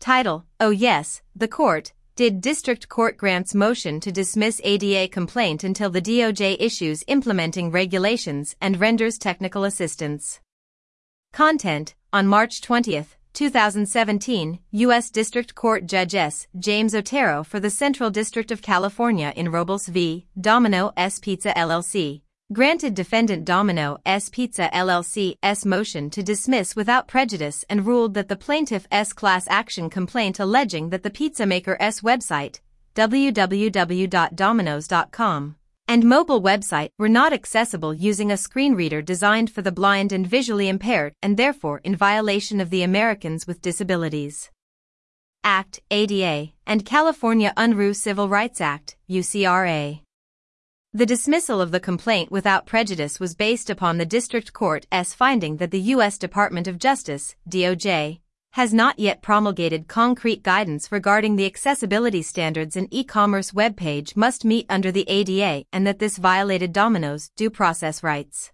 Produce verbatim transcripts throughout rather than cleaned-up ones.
Title: Oh yes, the court. Did District Court grants motion to dismiss A D A complaint until the D O J issues implementing regulations and renders technical assistance. Content: On March twentieth, two thousand seventeen, U S District Court Judge S. James Otero for the Central District of California in Robles v. Domino's Pizza L L C granted defendant Domino's Pizza L L C's motion to dismiss without prejudice and ruled that the plaintiff's class action complaint alleging that the pizza maker's website, w w w dot domino's dot com, and mobile website were not accessible using a screen reader designed for the blind and visually impaired and therefore in violation of the Americans with Disabilities Act, A D A, and California Unruh Civil Rights Act, U C R A. The dismissal of the complaint without prejudice was based upon the District Court's finding that the U S Department of Justice, D O J, has not yet promulgated concrete guidance regarding the accessibility standards an e-commerce web page must meet under the A D A and that this violated Domino's due process rights.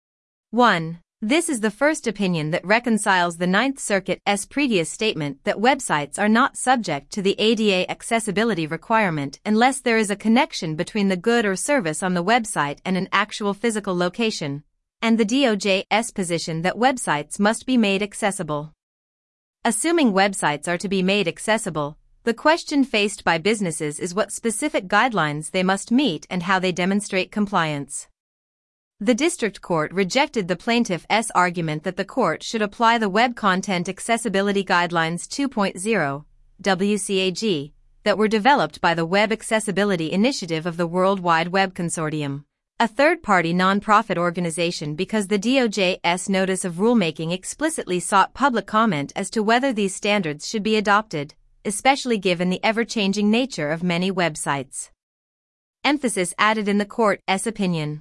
one. This is the first opinion that reconciles the Ninth Circuit's previous statement that websites are not subject to the A D A accessibility requirement unless there is a connection between the good or service on the website and an actual physical location, and the D O J's position that websites must be made accessible. Assuming websites are to be made accessible, the question faced by businesses is what specific guidelines they must meet and how they demonstrate compliance. The District Court rejected the plaintiff's argument that the court should apply the Web Content Accessibility Guidelines two point oh, W C A G, that were developed by the Web Accessibility Initiative of the World Wide Web Consortium, a third-party non-profit organization, because the D O J's notice of rulemaking explicitly sought public comment as to whether these standards should be adopted, especially given the ever-changing nature of many websites. Emphasis added in the court's opinion.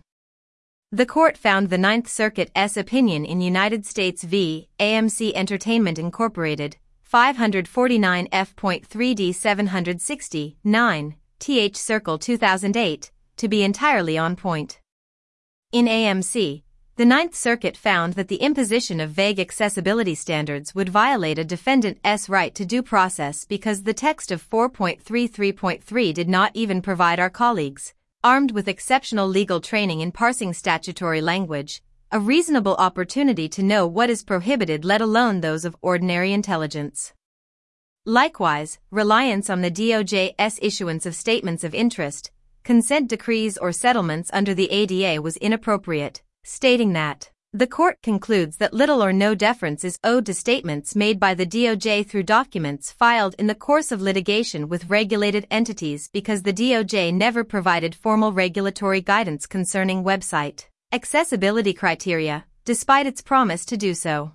The court found the Ninth Circuit's opinion in United States v. A M C Entertainment Incorporated, five forty-nine F three D seven sixty, nine, Th Circle two thousand eight, to be entirely on point. In A M C, the Ninth Circuit found that the imposition of vague accessibility standards would violate a defendant's right to due process because the text of four point thirty-three point three did not even provide our colleagues, armed with exceptional legal training in parsing statutory language, a reasonable opportunity to know what is prohibited, let alone those of ordinary intelligence. Likewise, reliance on the D O J's issuance of statements of interest, consent decrees or settlements under the A D A was inappropriate, stating that the court concludes that little or no deference is owed to statements made by the D O J through documents filed in the course of litigation with regulated entities because the D O J never provided formal regulatory guidance concerning website accessibility criteria, despite its promise to do so.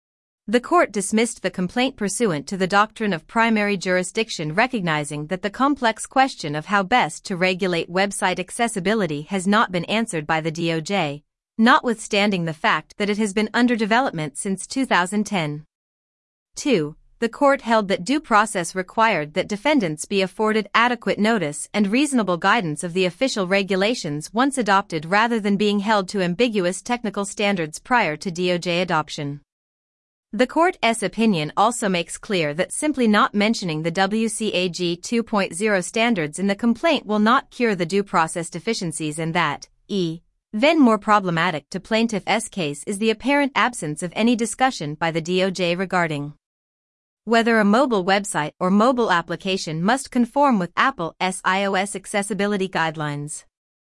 The court dismissed the complaint pursuant to the doctrine of primary jurisdiction, recognizing that the complex question of how best to regulate website accessibility has not been answered by the D O J, notwithstanding the fact that it has been under development since two thousand ten. two. The court held that due process required that defendants be afforded adequate notice and reasonable guidance of the official regulations once adopted rather than being held to ambiguous technical standards prior to D O J adoption. The court's opinion also makes clear that simply not mentioning the W C A G two point oh standards in the complaint will not cure the due process deficiencies, and that, e. Then more problematic to plaintiff's case is the apparent absence of any discussion by the D O J regarding whether a mobile website or mobile application must conform with Apple's iOS accessibility guidelines.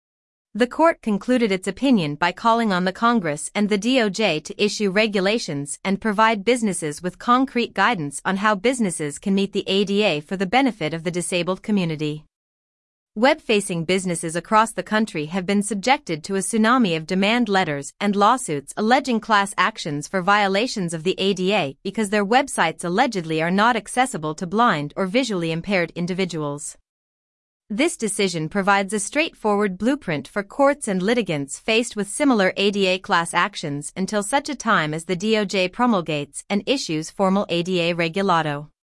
The court concluded its opinion by calling on the Congress and the D O J to issue regulations and provide businesses with concrete guidance on how businesses can meet the A D A for the benefit of the disabled community. Web-facing businesses across the country have been subjected to a tsunami of demand letters and lawsuits alleging class actions for violations of the A D A because their websites allegedly are not accessible to blind or visually impaired individuals. This decision provides a straightforward blueprint for courts and litigants faced with similar A D A class actions until such a time as the D O J promulgates and issues formal A D A regulato.